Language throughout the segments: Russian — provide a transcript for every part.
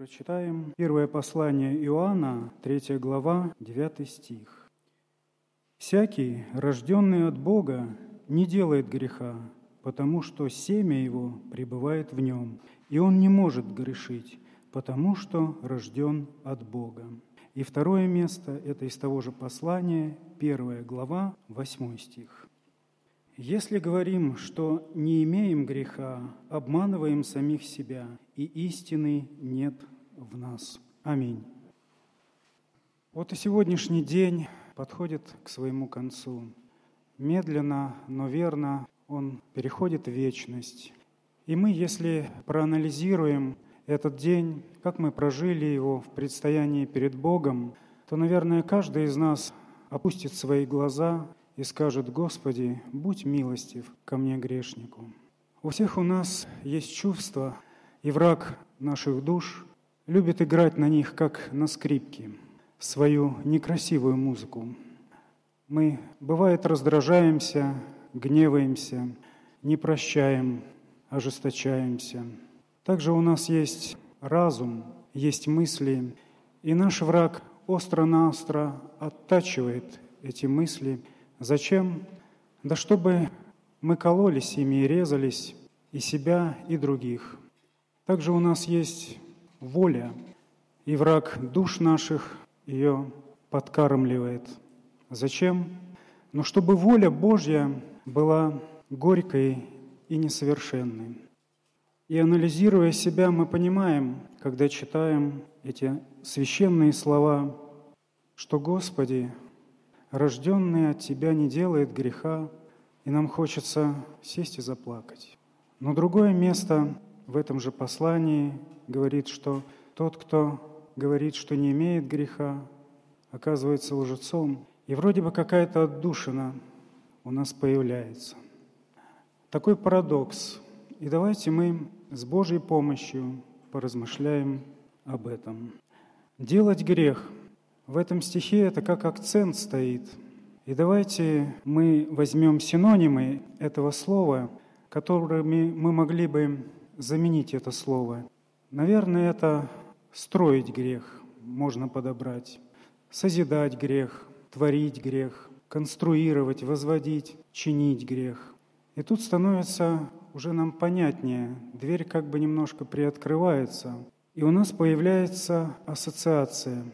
Прочитаем первое послание Иоанна, 3 глава, 9 стих. «Всякий, рожденный от Бога, не делает греха, потому что семя его пребывает в нем, и он не может грешить, потому что рожден от Бога». И второе место – это из того же послания, 1 глава, 8 стих. «Если говорим, что не имеем греха, обманываем самих себя, и истины нет в нас». Аминь. Вот и сегодняшний день подходит к своему концу. Медленно, но верно он переходит в вечность. И мы, если проанализируем этот день, как мы прожили его в предстоянии перед Богом, то, наверное, каждый из нас опустит свои глаза и скажет: «Господи, будь милостив ко мне, грешнику». У всех у нас есть чувства, и враг наших душ любит играть на них, как на скрипке, свою некрасивую музыку. Мы, бывает, раздражаемся, гневаемся, не прощаем, ожесточаемся. Также у нас есть разум, есть мысли, и наш враг остро-наостро оттачивает эти мысли. Зачем? Да чтобы мы кололись ими и резались, и себя, и других. Также у нас есть воля, и враг душ наших ее подкармливает. Зачем? Но чтобы воля Божья была горькой и несовершенной. И анализируя себя, мы понимаем, когда читаем эти священные слова, что «Господи, рожденный от Тебя не делает греха», и нам хочется сесть и заплакать. Но другое место в этом же послании говорит, что тот, кто говорит, что не имеет греха, оказывается лжецом, и вроде бы какая-то отдушина у нас появляется. Такой парадокс. И давайте мы с Божьей помощью поразмышляем об этом. Делать грех. В этом стихе это как акцент стоит. И давайте мы возьмем синонимы этого слова, которыми мы могли бы заменить это слово. Наверное, это строить грех можно подобрать, созидать грех, творить грех, конструировать, возводить, чинить грех. И тут становится уже нам понятнее, дверь как бы немножко приоткрывается, и у нас появляется ассоциация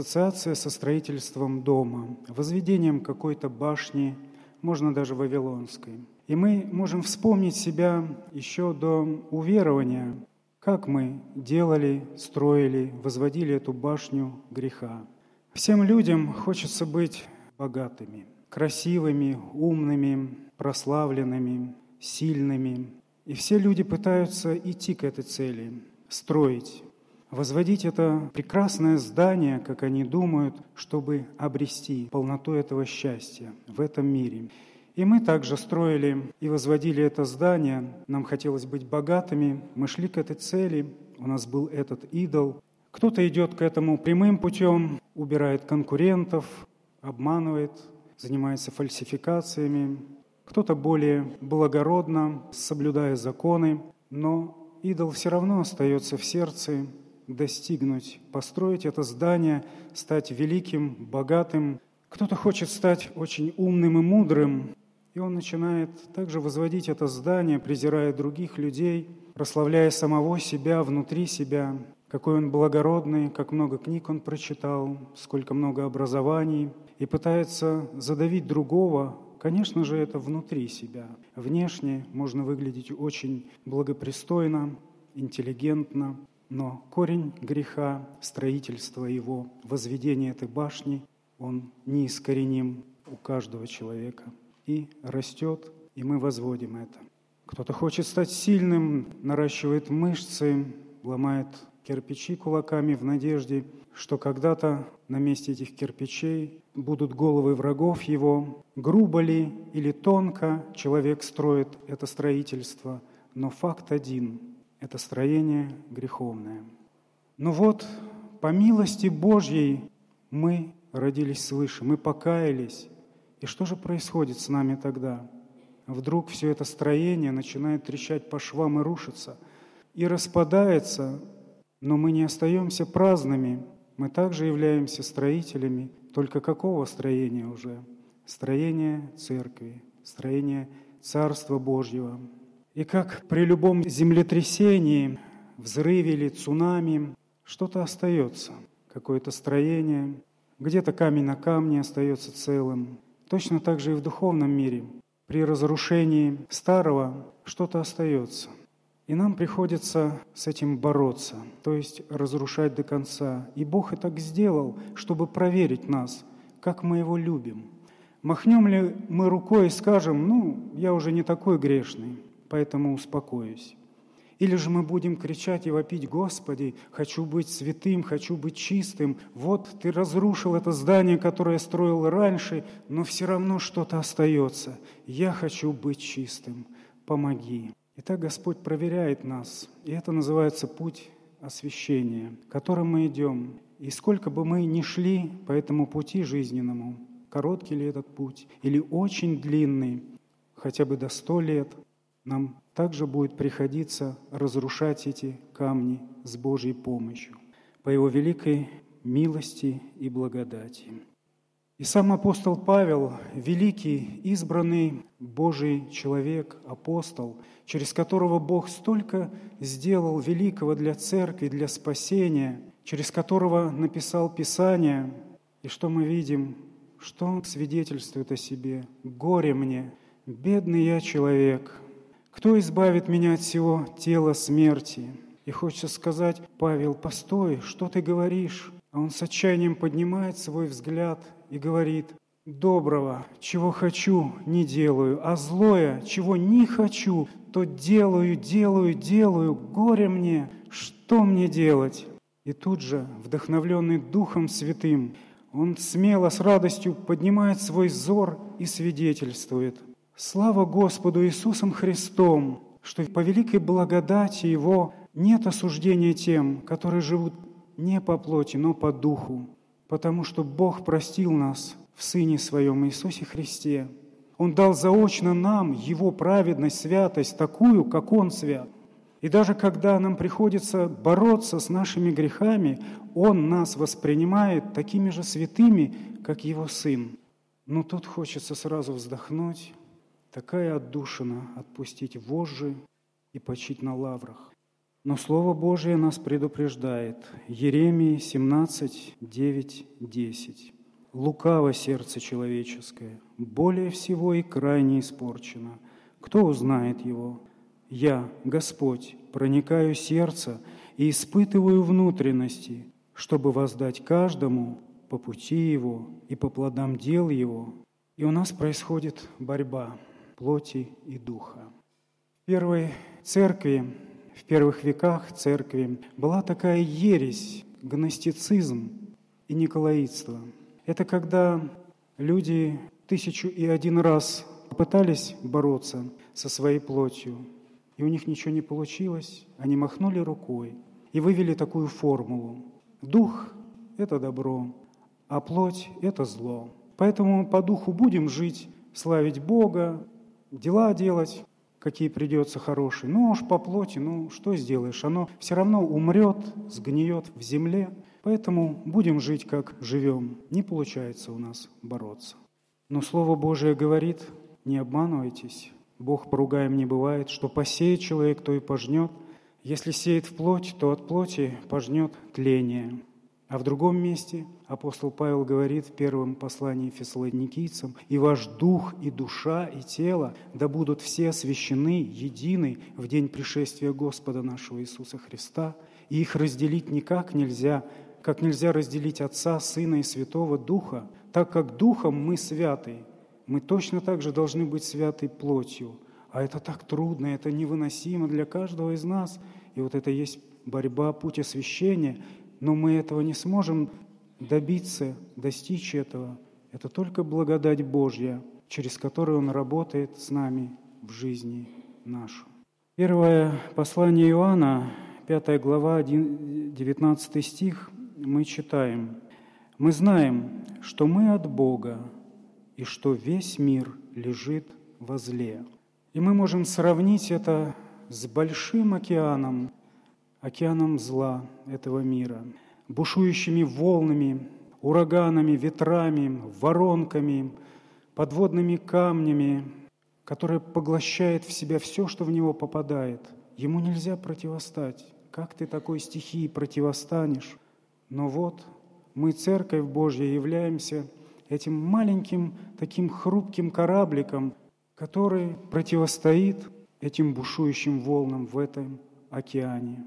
со строительством дома, возведением какой-то башни, можно даже вавилонской. И мы можем вспомнить себя еще до уверования, как мы делали, строили, возводили эту башню греха. Всем людям хочется быть богатыми, красивыми, умными, прославленными, сильными. И все люди пытаются идти к этой цели, строить, возводить это прекрасное здание, как они думают, чтобы обрести полноту этого счастья в этом мире. И мы также строили и возводили это здание. Нам хотелось быть богатыми, мы шли к этой цели, у нас был этот идол. Кто-то идет к этому прямым путем, убирает конкурентов, обманывает, занимается фальсификациями. Кто-то более благородно, соблюдая законы, но идол все равно остается в сердце. Достигнуть, построить это здание, стать великим, богатым. Кто-то хочет стать очень умным и мудрым, и он начинает также возводить это здание, презирая других людей, прославляя самого себя, внутри себя, какой он благородный, как много книг он прочитал, сколько много образований, и пытается задавить другого. Конечно же, это внутри себя. Внешне можно выглядеть очень благопристойно, интеллигентно, но корень греха, строительство его, возведение этой башни, он неискореним у каждого человека. И растет, и мы возводим это. Кто-то хочет стать сильным, наращивает мышцы, ломает кирпичи кулаками в надежде, что когда-то на месте этих кирпичей будут головы врагов его. Грубо ли или тонко человек строит это строительство, но факт один – это строение греховное. Но вот, по милости Божьей, мы родились свыше, мы покаялись. И что же происходит с нами тогда? Вдруг все это строение начинает трещать по швам и рушиться, и распадается Но мы не остаемся праздными, мы также являемся строителями, только какого строения уже? Строение церкви, строение Царства Божьего. И как при любом землетрясении, взрыве или цунами, что-то остается, какое-то строение, где-то камень на камне остается целым. Точно так же и в духовном мире. При разрушении старого что-то остается. И нам приходится с этим бороться, то есть разрушать до конца. И Бог и так сделал, чтобы проверить нас, как мы Его любим. Махнем ли мы рукой и скажем: я уже не такой грешный, поэтому успокоюсь. Или же мы будем кричать и вопить: Господи, хочу быть святым, хочу быть чистым. Вот Ты разрушил это здание, которое я строил раньше, но все равно что-то остается. Я хочу быть чистым. Помоги. Итак, Господь проверяет нас, и это называется путь освящения, которым мы идем. И сколько бы мы ни шли по этому пути жизненному, короткий ли этот путь или очень длинный, хотя бы до 100 лет, нам также будет приходиться разрушать эти камни с Божьей помощью, по Его великой милости и благодати. И сам апостол Павел, великий, избранный Божий человек, апостол, через которого Бог столько сделал великого для церкви, для спасения, через которого написал Писание. И что мы видим? Что он свидетельствует о себе? «Горе мне, бедный я человек! Кто избавит меня от всего тела смерти?» И хочется сказать: Павел, постой, что ты говоришь? А он с отчаянием поднимает свой взгляд и говорит: доброго, чего хочу, не делаю, а злое, чего не хочу, то делаю. Горе мне, что мне делать? И тут же, вдохновленный Духом Святым, он смело, с радостью поднимает свой взор и свидетельствует: слава Господу Иисусом Христом, что по великой благодати Его нет осуждения тем, которые живут не по плоти, но по духу, потому что Бог простил нас в Сыне Своем Иисусе Христе. Он дал заочно нам Его праведность, святость, такую, как Он свят. И даже когда нам приходится бороться с нашими грехами, Он нас воспринимает такими же святыми, как Его Сын. Но тут хочется сразу вздохнуть, такая отдушина, отпустить вожжи и почить на лаврах. Но Слово Божие нас предупреждает. Иеремии 17, 9, 10. «Лукаво сердце человеческое, более всего и крайне испорчено. Кто узнает его? Я, Господь, проникаю в сердце и испытываю внутренности, чтобы воздать каждому по пути его и по плодам дел его». И у нас происходит борьба плоти и духа. В первой церкви, в первых веках церкви была такая ересь, гностицизм и николаитство. Это когда люди 1001 раз попытались бороться со своей плотью, и у них ничего не получилось, они махнули рукой и вывели такую формулу: дух – это добро, а плоть – это зло. Поэтому по духу будем жить, славить Бога, дела делать, какие придется хорошие. Ну уж по плоти, что сделаешь? Оно все равно умрет, сгниет в земле. Поэтому будем жить, как живем. Не получается у нас бороться. Но Слово Божие говорит: не обманывайтесь. Бог поругаем не бывает, что посеет человек, то и пожнет. Если сеет в плоть, то от плоти пожнет тление. А в другом месте апостол Павел говорит в первом послании Фессалоникийцам: «И ваш дух, и душа, и тело да будут все освящены, едины в день пришествия Господа нашего Иисуса Христа, и их разделить никак нельзя, как нельзя разделить Отца, Сына и Святого Духа, так как Духом мы святы, мы точно так же должны быть святы плотью». А это так трудно, это невыносимо для каждого из нас. И вот это есть борьба, путь освящения. Но мы этого не сможем добиться, достичь этого. Это только благодать Божья, через которую Он работает с нами в жизни нашу. Первое послание Иоанна, 5 глава, 19 стих, мы читаем: «Мы знаем, что мы от Бога, и что весь мир лежит во зле». И мы можем сравнить это с большим океаном, океаном зла этого мира, бушующими волнами, ураганами, ветрами, воронками, подводными камнями, который поглощает в себя все, что в него попадает. Ему нельзя противостать. Как ты такой стихии противостанешь? Но вот мы, Церковь Божья, являемся этим маленьким таким хрупким корабликом, который противостоит этим бушующим волнам в этом океане.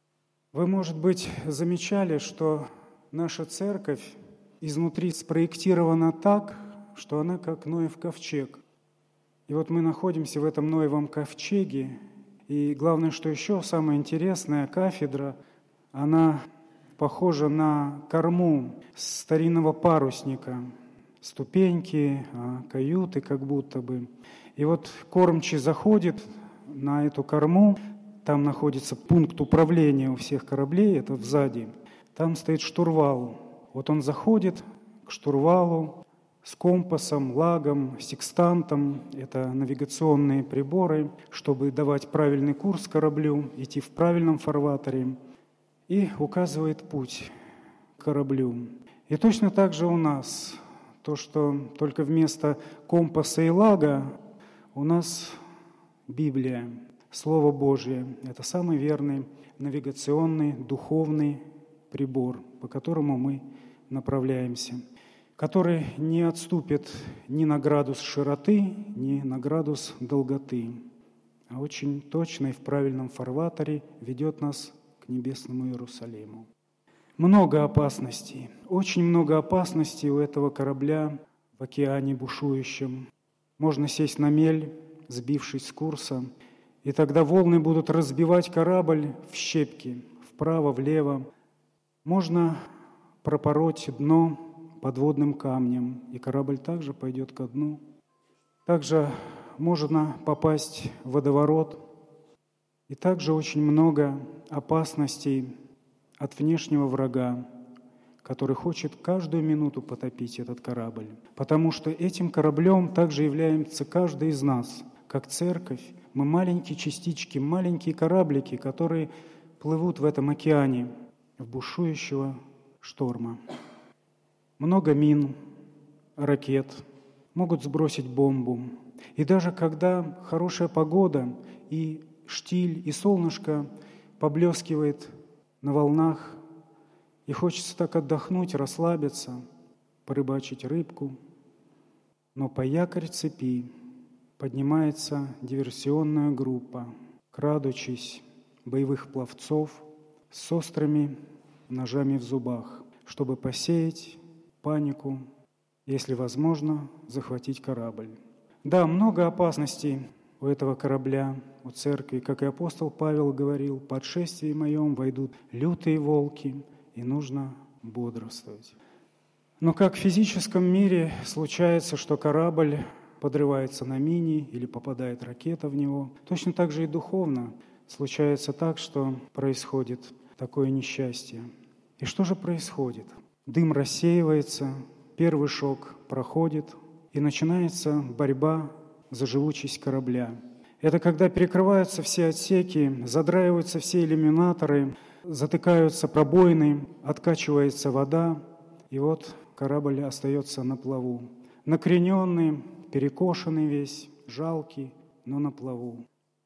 Вы, может быть, замечали, что наша Церковь изнутри спроектирована так, что она как Ноев ковчег. И вот мы находимся в этом Ноевом ковчеге, и главное, что еще самое интересное, кафедра, она похожа на корму старинного парусника. Ступеньки, каюты как будто бы. И вот кормчий заходит на эту корму, там находится пункт управления у всех кораблей, это сзади. Там стоит штурвал. Вот он заходит к штурвалу с компасом, лагом, секстантом. Это навигационные приборы, чтобы давать правильный курс кораблю, идти в правильном фарватере. И указывает путь к кораблю. И точно так же у нас то, что только вместо компаса и лага у нас Библия, Слово Божие. Это самый верный навигационный, духовный прибор, по которому мы направляемся, который не отступит ни на градус широты, ни на градус долготы, а очень точно и в правильном фарватере ведет нас к небесному Иерусалиму. Много опасностей, очень много опасностей у этого корабля в океане бушующем. Можно сесть на мель, сбившись с курса, и тогда волны будут разбивать корабль в щепки, вправо, влево. Можно пропороть дно подводным камнем, и корабль также пойдет ко дну. Также можно попасть в водоворот, и также очень много опасностей от внешнего врага, который хочет каждую минуту потопить этот корабль. Потому что этим кораблем также является каждый из нас. Как церковь, мы маленькие частички, маленькие кораблики, которые плывут в этом океане, в бушующего шторма. Много мин, ракет, могут сбросить бомбу. И даже когда хорошая погода, и штиль, и солнышко поблескивает на волнах, и хочется так отдохнуть, расслабиться, порыбачить рыбку. Но по якорь цепи поднимается диверсионная группа, крадучись боевых пловцов с острыми ножами в зубах, чтобы посеять панику, если возможно, захватить корабль. Да, много опасностей у этого корабля, у церкви. Как и апостол Павел говорил, под шествием моем войдут лютые волки, и нужно бодрствовать. Но как в физическом мире случается, что корабль подрывается на мине или попадает ракета в него, точно так же и духовно случается так, что происходит такое несчастье. И что же происходит? Дым рассеивается, первый шок проходит, и начинается борьба за живучесть корабля. Это когда перекрываются все отсеки, задраиваются все иллюминаторы, затыкаются пробоины, откачивается вода, и вот корабль остается на плаву. Накрененный, перекошенный весь, жалкий, но на плаву.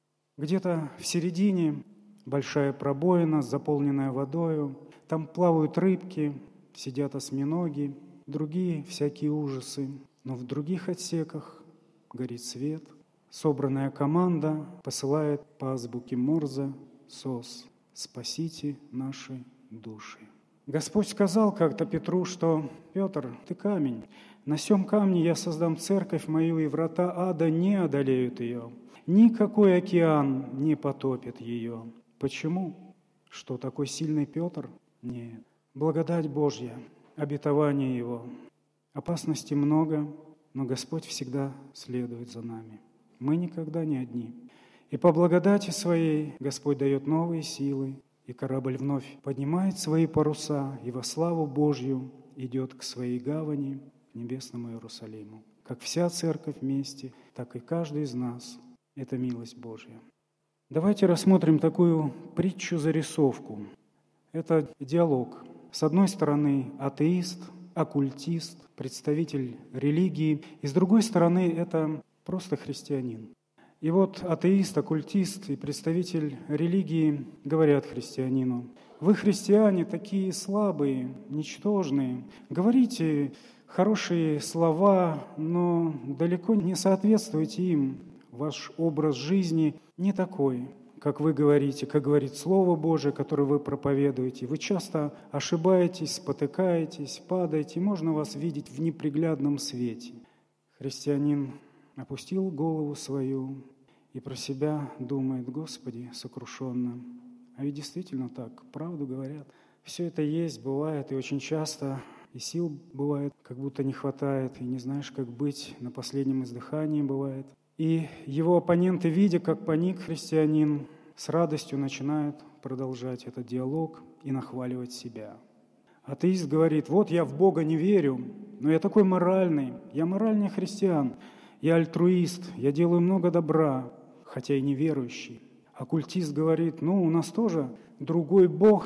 Где-то в середине большая пробоина, заполненная водою. Там плавают рыбки, сидят осьминоги, другие всякие ужасы. Но в других отсеках горит свет. Собранная команда посылает по азбуке Морзе СОС: «Спасите наши души». Господь сказал как-то Петру, что «Петр, ты камень, на сем камне я создам церковь мою, и врата ада не одолеют ее. Никакой океан не потопит ее». Почему? Что, такой сильный Петр? Нет. Благодать Божья, обетование Его. Опасностей много, но Господь всегда следует за нами. Мы никогда не одни. И по благодати Своей Господь дает новые силы, и корабль вновь поднимает свои паруса и во славу Божью идет к своей гавани, к небесному Иерусалиму. Как вся церковь вместе, так и каждый из нас – это милость Божья. Давайте рассмотрим такую притчу-зарисовку. Это диалог. С одной стороны, атеист, оккультист, представитель религии, и с другой стороны, это просто христианин. И вот атеист, оккультист и представитель религии говорят христианину: «Вы, христиане, такие слабые, ничтожные, говорите хорошие слова, но далеко не соответствуете им. Ваш образ жизни не такой, как вы говорите, как говорит Слово Божие, которое вы проповедуете. Вы часто ошибаетесь, спотыкаетесь, падаете, можно вас видеть в неприглядном свете». Христианин опустил голову свою и про себя думает: «Господи, сокрушенно». А ведь действительно так, правду говорят. Все это есть, бывает, и очень часто и сил бывает, как будто не хватает, и не знаешь, как быть, на последнем издыхании бывает. И его оппоненты, видя, как паник христианин, с радостью начинают продолжать этот диалог и нахваливать себя. Атеист говорит: «Вот я в Бога не верю, но я такой моральный, я моральный христиан, я альтруист, я делаю много добра, хотя и неверующий». Оккультист говорит: «Ну, у нас тоже другой Бог,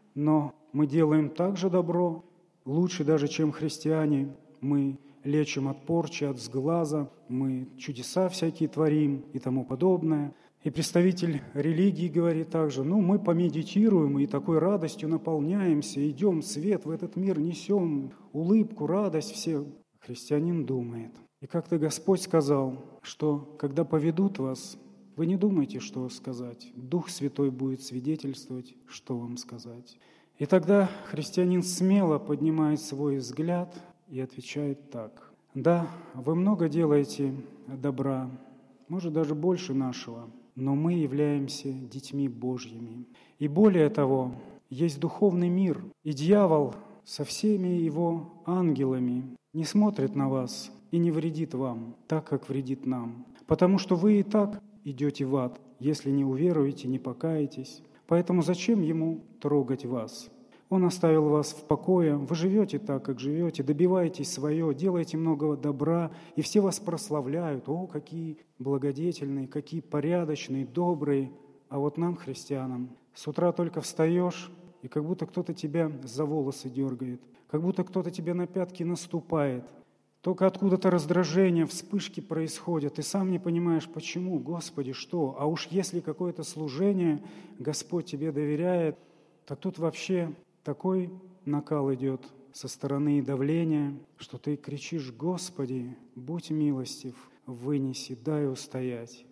но мы делаем так же добро, лучше даже, чем христиане, мы лечим от порчи, от сглаза, мы чудеса всякие творим и тому подобное». И представитель религии говорит также: «Ну, мы помедитируем и такой радостью наполняемся, идем, свет в этот мир несем, улыбку, радость все». Христианин думает. И как-то Господь сказал, что когда поведут вас, вы не думайте, что сказать. Дух Святой будет свидетельствовать, что вам сказать. И тогда христианин смело поднимает свой взгляд и отвечает так: «Да, вы много делаете добра, может, даже больше нашего, но мы являемся детьми Божьими. И более того, есть духовный мир, и дьявол со всеми его ангелами не смотрит на вас и не вредит вам так, как вредит нам, потому что вы и так идете в ад, если не уверуете, не покаетесь. Поэтому зачем ему трогать вас? Он оставил вас в покое, вы живете так, как живете, добиваетесь свое, делаете много добра, и все вас прославляют. О, какие благодетельные, какие порядочные, добрые. А вот нам, христианам, с утра только встаешь, и как будто кто-то тебя за волосы дергает, как будто кто-то тебе на пятки наступает. Только откуда-то раздражение, вспышки происходят, ты сам не понимаешь, почему, Господи, что? А уж если какое-то служение Господь тебе доверяет, так тут вообще такой накал идет со стороны давления, что ты кричишь: «Господи, будь милостив, вынеси, дай устоять».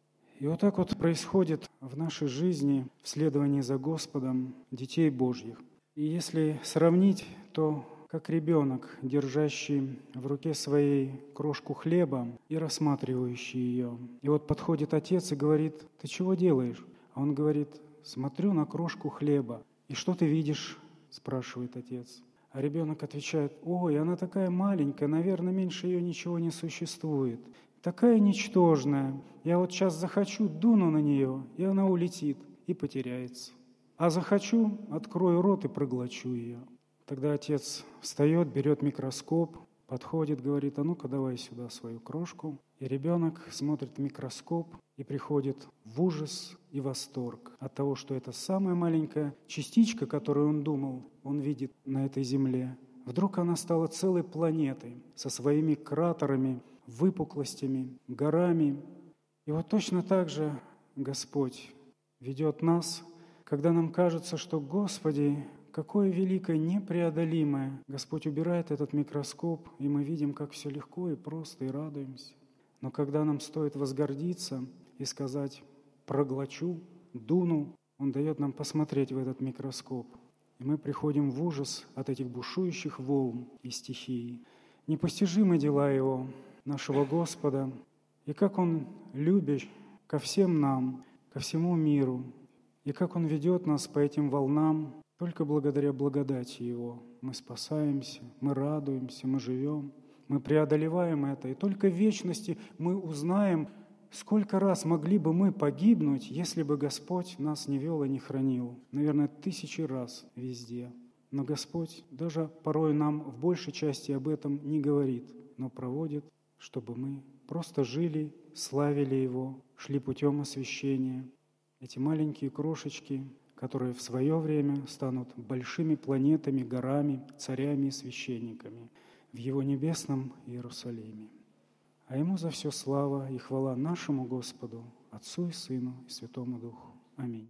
И вот так вот происходит в нашей жизни в следовании за Господом детей Божьих. И если сравнить, то как ребенок, держащий в руке своей крошку хлеба и рассматривающий ее. И вот подходит отец и говорит: «Ты чего делаешь?» А он говорит: «Смотрю на крошку хлеба». «И что ты видишь?» – спрашивает отец. А ребенок отвечает: «Ой, она такая маленькая, наверное, меньше ее ничего не существует. Такая ничтожная. Я вот сейчас захочу, дуну на нее, и она улетит и потеряется. А захочу, открою рот и проглочу ее». Тогда отец встает, берет микроскоп, подходит, говорит: «А ну-ка давай сюда свою крошку». И ребенок смотрит в микроскоп и приходит в ужас и восторг от того, что это самая маленькая частичка, которую он думал, он видит на этой земле. Вдруг она стала целой планетой со своими кратерами, выпуклостями, горами. И вот точно так же Господь ведет нас, когда нам кажется, что, Господи, какое великое, непреодолимое. Господь убирает этот микроскоп, и мы видим, как все легко и просто, и радуемся. Но когда нам стоит возгордиться и сказать: «Проглочу, дуну», Он дает нам посмотреть в этот микроскоп. И мы приходим в ужас от этих бушующих волн и стихий. Непостижимы дела Его, нашего Господа, и как Он любящ ко всем нам, ко всему миру, и как Он ведет нас по этим волнам. Только благодаря благодати Его мы спасаемся, мы радуемся, мы живем, мы преодолеваем это. И только в вечности мы узнаем, сколько раз могли бы мы погибнуть, если бы Господь нас не вел и не хранил. Наверное, 1000 раз везде. Но Господь даже порой нам в большей части об этом не говорит, но проводит, чтобы мы просто жили, славили Его, шли путем освящения эти маленькие крошечки, которые в свое время станут большими планетами, горами, царями и священниками в Его небесном Иерусалиме. А Ему за все слава и хвала нашему Господу, Отцу и Сыну и Святому Духу. Аминь.